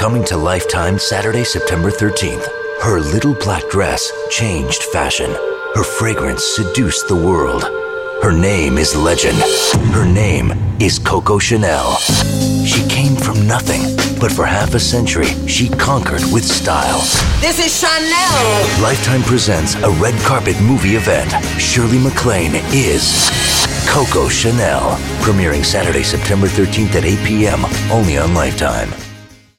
Coming to Lifetime Saturday, September 13th. Her little black dress changed fashion. Her fragrance seduced the world. Her name is legend. Her name is Coco Chanel. She came from nothing, but for half a century, she conquered with style. This is Chanel. Lifetime presents a red carpet movie event. Shirley MacLaine is Coco Chanel. Premiering Saturday, September 13th at 8 p.m. only on Lifetime.